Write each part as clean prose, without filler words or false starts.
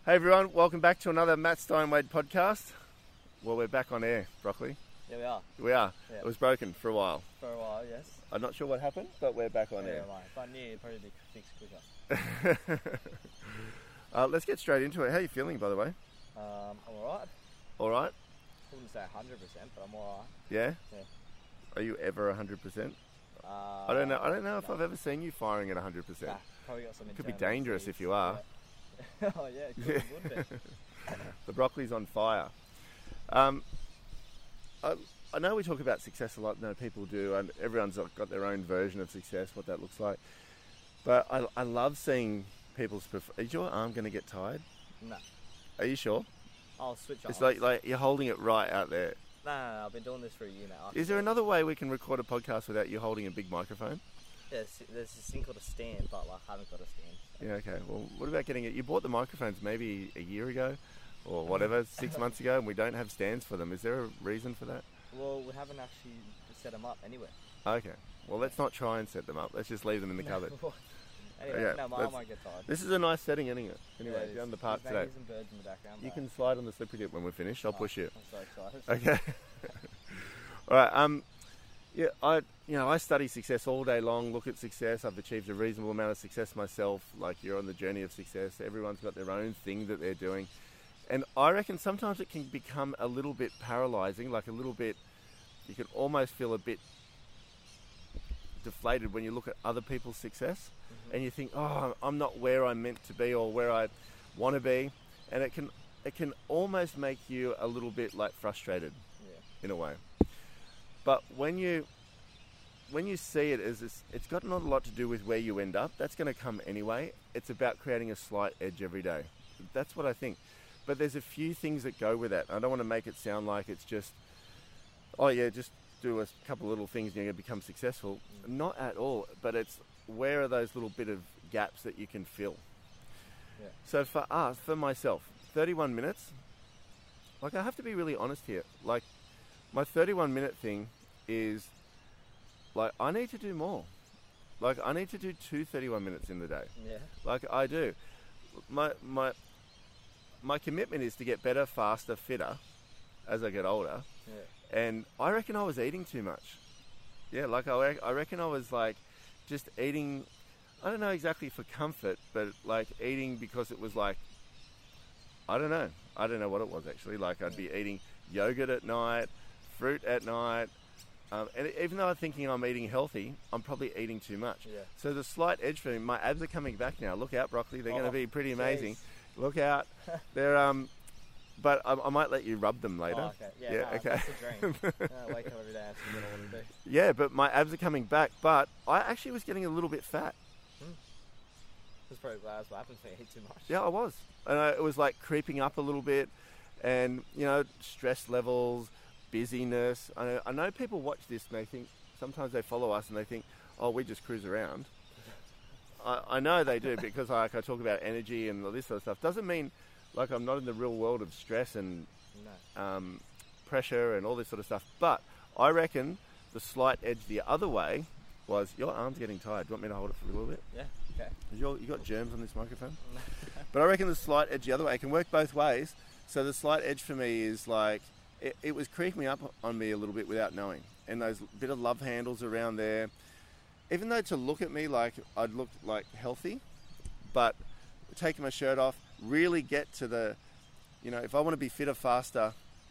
Hey everyone, welcome back to another Matt Steinwade podcast. Well, we're back on air, Broccoli. Yeah, we are. We are. Yeah. It was broken for a while. For a while, yes. I'm not sure what happened, but we're back on air. Right. But I knew it'd probably be fixed quicker. Let's get straight into it. How are you feeling, by the way? I'm alright. All right? I wouldn't say 100%, but I'm alright. Yeah? Yeah. Are you ever 100%? I don't know if no. I've ever seen you firing at 100%. Nah, probably got some Could be internal dangerous issues. if you are. Yeah. Oh yeah, it could, wouldn't it? The broccoli's on fire. I know we talk about success a lot. No, people do, and everyone's got their own version of success, what that looks like. But I love seeing people's. Is your arm going to get tired? No. Are you sure? I'll switch on. It's like you're holding it right out there. No, I've been doing this for a year now. Is there another way we can record a podcast without you holding a big microphone? Yeah, there's this thing called a stand, but I haven't got a stand. Yeah, okay. Well, what about getting it? You bought the microphones maybe a year ago or whatever, 6 months ago, and we don't have stands for them. Is there a reason for that? Well, we haven't actually set them up anywhere. Okay. Well, let's not try and set them up. Let's just leave them in the cupboard. Anyway, Yeah, no, my arm won't get tired. This is a nice setting, isn't it? Anyway, Yeah, down the park there's today. some birds in the background. You but- can slide on the slippery dip when we're finished. I'll push you. I'm so excited. Okay. All right. Yeah, I study success all day long. Look at success. I've achieved a reasonable amount of success myself. Like, you're on the journey of success. Everyone's got their own thing that they're doing, and I reckon sometimes it can become a little bit paralyzing. Like a little bit, you can almost feel a bit deflated when you look at other people's success, and you think, oh, I'm not where I'm meant to be or where I want to be, and it can almost make you a little bit like frustrated in a way. But when you see it as it's got not a lot to do with where you end up. That's going to come anyway. It's about creating a slight edge every day. That's what I think. But there's a few things that go with that. I don't want to make it sound like it's just, oh yeah, just do a couple of little things and you're going to become successful. Not at all. But it's where are those little bit of gaps that you can fill. Yeah. So for myself, 31 minutes. Like, I have to be really honest here. Like, my 31-minute thing is, like, I need to do more. Like, I need to do 2 31 minutes in the day. Yeah. Like, I do. My commitment is to get better, faster, fitter as I get older. Yeah. And I reckon I was eating too much. Yeah, like, I reckon I was, like, just eating, I don't know exactly for comfort, but, like, eating because it was, like, I don't know what it was, actually. Like, I'd be eating yogurt at night, fruit at night, and even though I'm thinking I'm eating healthy, I'm probably eating too much. Yeah. So the slight edge for me, my abs are coming back now. Look out, Broccoli. They're going to be pretty amazing. Geez. Look out. They're but I might let you rub them later. Oh, okay. Yeah, Yeah, okay. That's the dream. Wake up every day and see what I want to do. Yeah, but my abs are coming back. But I actually was getting a little bit fat. That's probably that's what happens when you eat too much. Yeah, I was. And it was like creeping up a little bit. And, you know, stress levels, busyness. I know people watch this and they think, sometimes they follow us and they think, oh, we just cruise around. I know they do because I talk about energy and all this sort of stuff. Doesn't mean like I'm not in the real world of stress and pressure and all this sort of stuff. But I reckon the slight edge the other way was, your arm's getting tired. Do you want me to hold it for a little bit? Yeah, okay. You got germs on this microphone? But I reckon the slight edge the other way. It can work both ways. So the slight edge for me is like, it was creeping up on me a little bit without knowing. And those bit of love handles around there. Even though to look at me like I'd look like healthy, but taking my shirt off, really get to the, you know, if I want to be fitter, faster,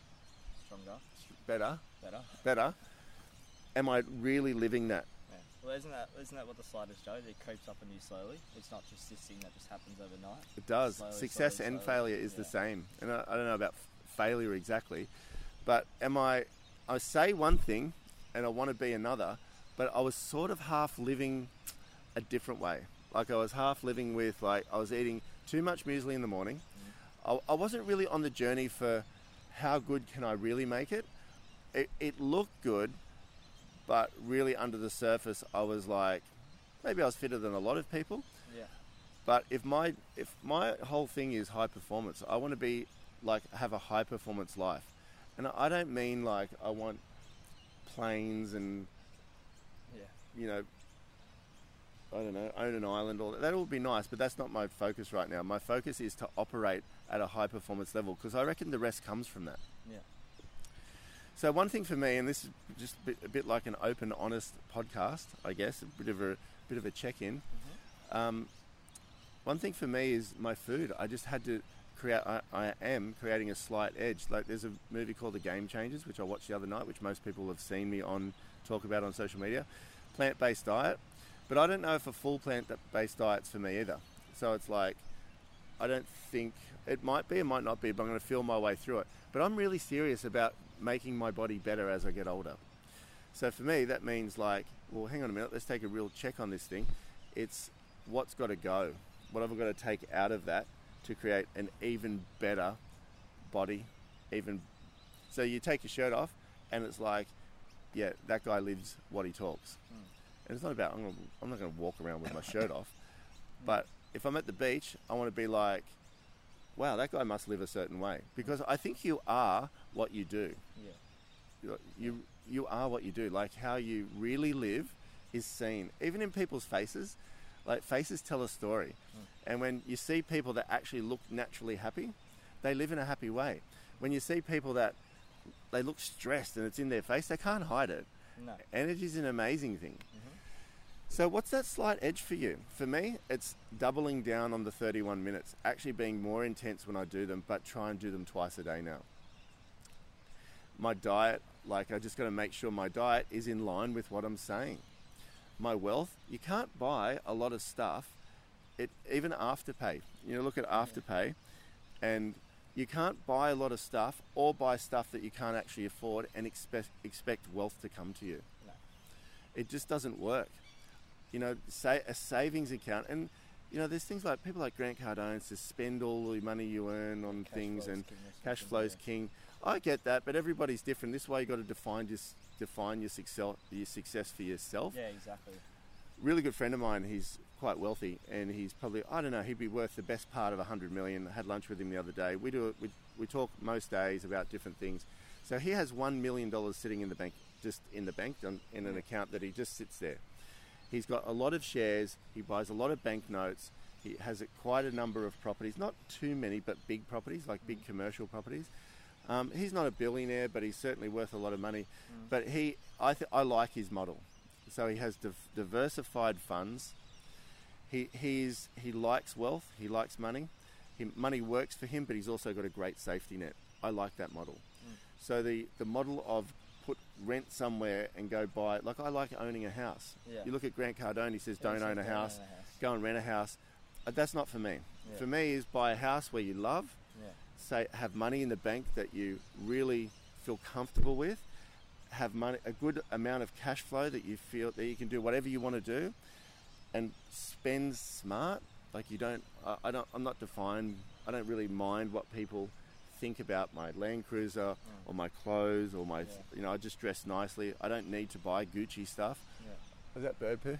Stronger. better, am I really living that? Yeah. Well, isn't that what the sliders show? It creeps up on you slowly. It's not just this thing that just happens overnight. It does. Slowly, Success slowly, and slowly. failure is the Yeah. same. And I don't know about failure exactly, but I say one thing and I want to be another, but I was sort of half living a different way. Like, I was half living with, like, I was eating too much muesli in the morning. I wasn't really on the journey for how good can I really make it. It looked good, but really under the surface, I was like, maybe I was fitter than a lot of people. Yeah. But if my whole thing is high performance, I want to be like, have a high performance life. And I don't mean like I want planes and, Yeah. you know, I don't know, own an island. All that would be nice, but that's not my focus right now. My focus is to operate at a high performance level, because I reckon the rest comes from that. Yeah. So one thing for me, and this is just a bit like an open, honest podcast, I guess, a bit of a check-in. Mm-hmm. One thing for me is my food. I just had to create. I am creating a slight edge. Like, there's a movie called The Game Changers, which I watched the other night, which most people have seen me talk about on social media. Plant-based diet, but I don't know if a full plant-based diet's for me either. So it's like, I don't think it might be, it might not be, but I'm going to feel my way through it. But I'm really serious about making my body better as I get older. So for me, that means like, well, hang on a minute, let's take a real check on this thing. It's what's got to go. What have I got to take out of that to create an even better body? So you take your shirt off, and it's like, yeah, that guy lives what he talks. And it's not about, I'm not going to walk around with my shirt off. But if I'm at the beach, I want to be like, wow, that guy must live a certain way. Because I think you are what you do. Yeah. You are what you do. Like, how you really live is seen. Even in people's faces. Like, faces tell a story. And when you see people that actually look naturally happy, they live in a happy way. When you see people that they look stressed and it's in their face, they can't hide it. No. Energy's an amazing thing. Mm-hmm. So what's that slight edge for you? For me, it's doubling down on the 31 minutes, actually being more intense when I do them, but try and do them twice a day now. My diet, like, I just got to make sure my diet is in line with what I'm saying. My wealth, you can't buy a lot of stuff, even Afterpay. You know, look at Afterpay, and you can't buy a lot of stuff or buy stuff that you can't actually afford and expect wealth to come to you. No. It just doesn't work. You know, say a savings account, and you know, there's things like people like Grant Cardone to spend all the money you earn on things, and cash flow's king. I get that, but everybody's different. This way, you got to define your success for yourself. Yeah, exactly. Really good friend of mine. He's quite wealthy, and he's probably, I don't know, he'd be worth the best part of 100 million. I had lunch with him the other day. We talk most days about different things. So he has $1 million sitting in the bank, in an account that he just sits there. He's got a lot of shares. He buys a lot of banknotes. He has quite a number of properties, not too many, but big properties, like big commercial properties. He's not a billionaire, but he's certainly worth a lot of money. But I like his model. So he has diversified funds. He likes wealth. He likes money. Money works for him, but he's also got a great safety net. I like that model. So the model of put rent somewhere and go buy, like, I like owning a house. Yeah. You look at Grant Cardone, he says don't own a house, go and rent a house. That's not for me. Yeah. For me is buy a house where you love, Yeah. have money in the bank that you really feel comfortable with, have money, a good amount of cash flow that you feel that you can do whatever you want to do, and spend smart. Like, I'm not defined. I don't really mind what people think about my Land Cruiser or my clothes or my, I just dress nicely. I don't need to buy Gucci stuff. Yeah. Is that bird poo?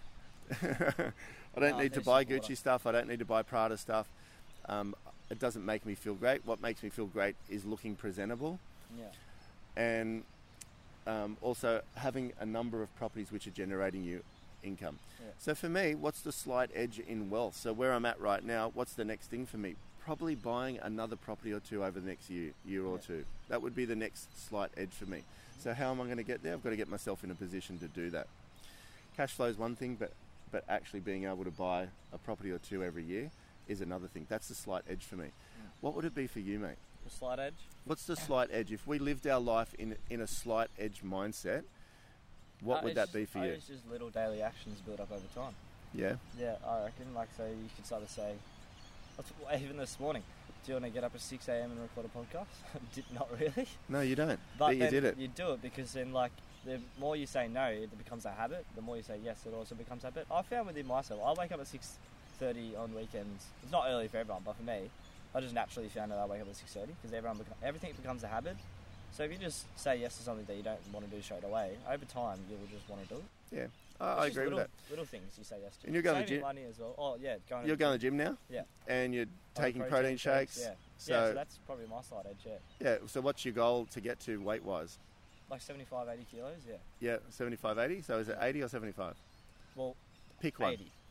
I don't need to buy Gucci stuff. I don't need to buy Prada stuff. It doesn't make me feel great. What makes me feel great is looking presentable. Yeah. And also having a number of properties which are generating you income. Yeah. So for me, what's the slight edge in wealth? So where I'm at right now, what's the next thing for me? Probably buying another property or two over the next year or two. That would be the next slight edge for me. So how am I going to get there? I've got to get myself in a position to do that. Cash flow is one thing, but actually being able to buy a property or two every year is another thing. That's the slight edge for me. What would it be for you, mate? The slight edge? What's the slight edge? If we lived our life in a slight edge mindset, what would that be for you? It's just little daily actions built up over time. Yeah? Yeah, I reckon. Like, so you could start to say, even this morning, do you want to get up at 6 a.m. and record a podcast? Not really. No, you don't. But you did it. You do it because then, like, the more you say no, it becomes a habit. The more you say yes, it also becomes a habit. I found within myself, I wake up at 6:30 on weekends. It's not early for everyone, but for me, I just naturally found that I wake up at 6:30 because everything becomes a habit. So if you just say yes to something that you don't want to do straight away, over time you will just want to do it. Yeah, I agree with that. Little things you say yes to. And you're going to the gym. Money as well. Oh yeah, you're going to the gym now. Yeah. And you're taking protein shakes. Yeah. So that's probably my slight edge. Yeah. Yeah. So what's your goal to get to weight wise? Like 75, 80 kilos. Yeah. Yeah, 75, 80. So is it 80 or 75? Well, pick one. 80.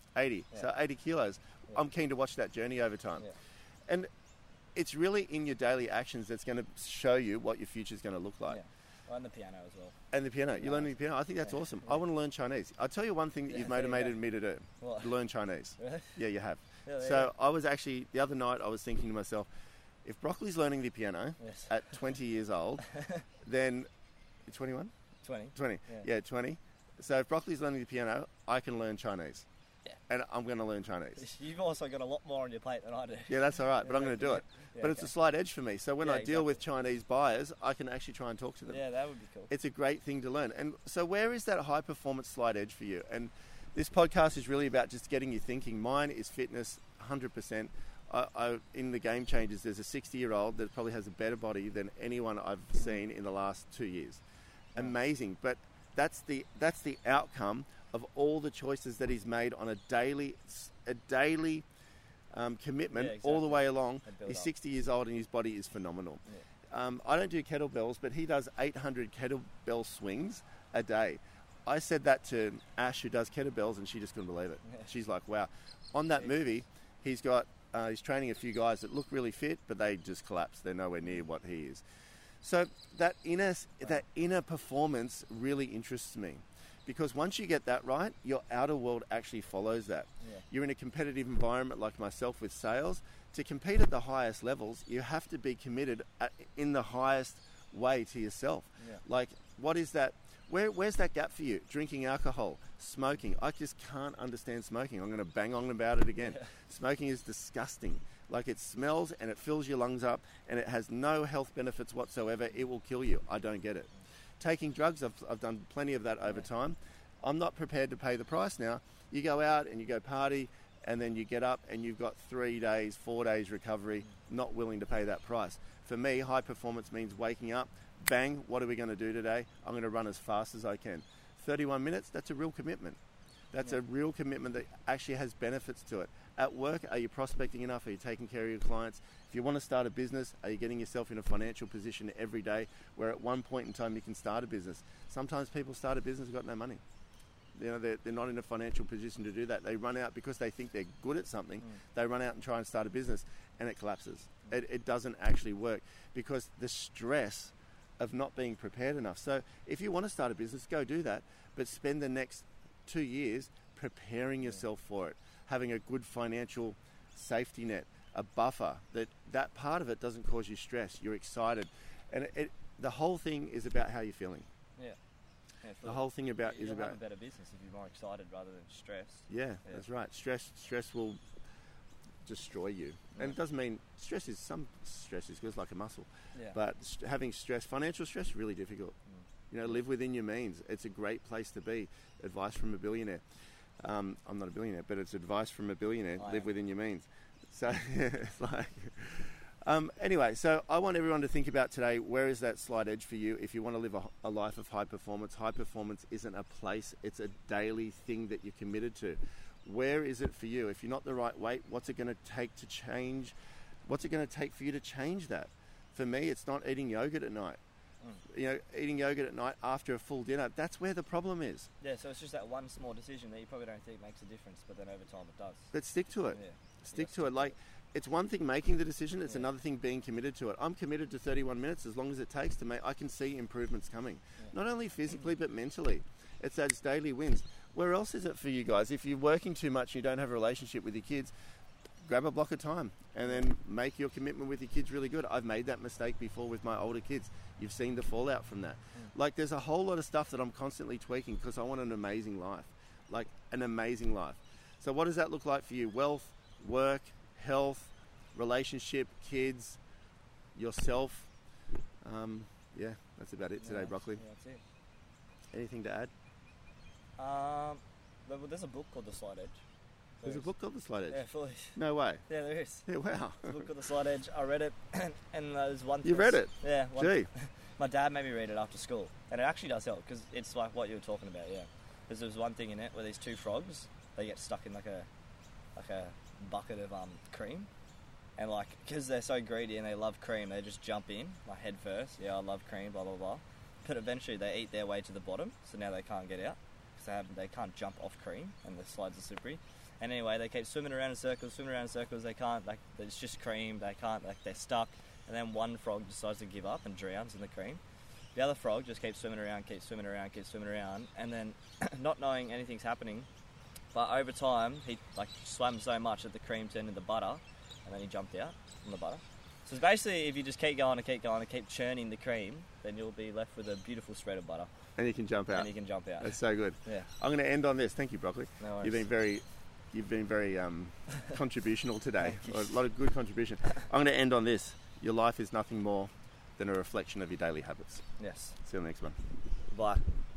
80. Yeah. So 80 kilos. Yeah. I'm keen to watch that journey over time. Yeah. And it's really in your daily actions that's going to show you what your future's going to look like. Yeah. Well, and the piano as well. And the piano. You learn the piano? I think that's awesome. I want to learn Chinese. I'll tell you one thing that you've motivated me to do. What? Learn Chinese. Really? Yeah, you have. Yeah, So I was actually, the other night, I was thinking to myself, if Broccoli's learning the piano Yes. at 20 years old, then 21? 20. 20. Yeah. Yeah, 20. So if Broccoli's learning the piano, I can learn Chinese. Yeah. And I'm going to learn Chinese. You've also got a lot more on your plate than I do. Yeah, that's all right, but I'm going to do it. Yeah, But it's a slight edge for me. So when Yeah, I deal exactly. with Chinese buyers, I can actually try and talk to them. Yeah, that would be cool. It's a great thing to learn. And so where is that high performance slight edge for you? And this podcast is really about just getting you thinking. Mine is fitness, 100%. In the Game Changers, there's a 60-year-old that probably has a better body than anyone I've seen in the last 2 years. Amazing. But that's the outcome of all the choices that he's made on a daily commitment all the way along. He's 60 years old and his body is phenomenal. Yeah. I don't do kettlebells, but he does 800 kettlebell swings a day. I said that to Ash, who does kettlebells, and she just couldn't believe it. Yeah. She's like, wow. On that movie, he's training a few guys that look really fit, but they just collapse. They're nowhere near what he is. So that inner performance really interests me. Because once you get that right, your outer world actually follows that. Yeah. You're in a competitive environment like myself with sales. To compete at the highest levels, you have to be committed in the highest way to yourself. Yeah. Like, what is that? Where's that gap for you? Drinking alcohol, smoking. I just can't understand smoking. I'm going to bang on about it again. Yeah. Smoking is disgusting. Like, it smells and it fills your lungs up and it has no health benefits whatsoever. It will kill you. I don't get it. Taking drugs, I've done plenty of that over time. I'm not prepared to pay the price now. You go out and you go party and then you get up and you've got 3 days, 4 days recovery, not willing to pay that price. For me, high performance means waking up, bang, what are we going to do today? I'm going to run as fast as I can. 31 minutes, that's a real commitment. That's a real commitment that actually has benefits to it. At work, are you prospecting enough? Are you taking care of your clients? If you want to start a business, are you getting yourself in a financial position every day where at one point in time you can start a business? Sometimes people start a business and got no money. You know, they're not in a financial position to do that. They run out because they think they're good at something. They run out and try and start a business and it collapses. It doesn't actually work because the stress of not being prepared enough. So if you want to start a business, go do that, but spend the next 2 years preparing yourself for it, having a good financial safety net, a buffer, that part of it doesn't cause you stress. You're excited. And the whole thing is about how you're feeling. Yeah. The whole thing is about have a better business if you're more excited rather than stressed. Yeah, that's right. Stress will destroy you. And it doesn't mean some stress is good, like a muscle. Yeah. But having stress, financial stress, is really difficult. You know, live within your means. It's a great place to be. Advice from a billionaire. I'm not a billionaire, but it's advice from a billionaire. Live within your means. So it's like... anyway, so I want everyone to think about today, where is that slight edge for you if you want to live a life of high performance? High performance isn't a place, it's a daily thing that you're committed to. Where is it for you? If you're not the right weight, what's it going to take to change? What's it going to take for you to change that? For me, it's not eating yogurt at night. You know, eating yogurt at night after a full dinner, that's where the problem is. Yeah, so it's just that one small decision that you probably don't think makes a difference, but then over time it does. But stick to it. Yeah. Stick to it. Like, it's one thing making the decision, it's another thing being committed to it. I'm committed to 31 minutes as long as it takes to make, I can see improvements coming. Not only physically, but mentally. It's those daily wins. Where else is it for you guys? If you're working too much and you don't have a relationship with your kids, grab a block of time and then make your commitment with your kids really good. I've made that mistake before with my older kids. You've seen the fallout from that. Like, there's a whole lot of stuff that I'm constantly tweaking because I want an amazing life. Like, an amazing life. So what does that look like for you? Wealth, work, health, relationship, kids, yourself. Yeah, that's about it today, Broccoli. Yeah, that's it. Anything to add? There's a book called The Slight Edge. There's a book called The Slight Edge? Yeah, fully. No way. Yeah, there is. Yeah, wow. There's a book called The Slight Edge. I read it, and there's one... You read it? Yeah. Gee. My dad made me read it after school, and it actually does help, because it's like what you were talking about, yeah. Because there's one thing in it where these two frogs, they get stuck in like a bucket of cream, and like, because they're so greedy and they love cream, they just jump in, like head first, yeah, I love cream, blah, blah, blah. But eventually they eat their way to the bottom, so now they can't get out, because they can't jump off cream, and the slides are slippery. And anyway, they keep swimming around in circles. They can't, like, it's just cream. They can't, like, they're stuck. And then one frog decides to give up and drowns in the cream. The other frog just keeps swimming around. And then, not knowing anything's happening, but over time, he, like, swam so much that the cream turned into butter. And then he jumped out from the butter. So it's basically, if you just keep going and keep churning the cream, then you'll be left with a beautiful spread of butter. And you can jump out. That's so good. Yeah. I'm going to end on this. Thank you, Broccoli. No worries. You've been very contributional today. A lot of good contribution. I'm going to end on this. Your life is nothing more than a reflection of your daily habits. Yes. See you on the next one. Bye.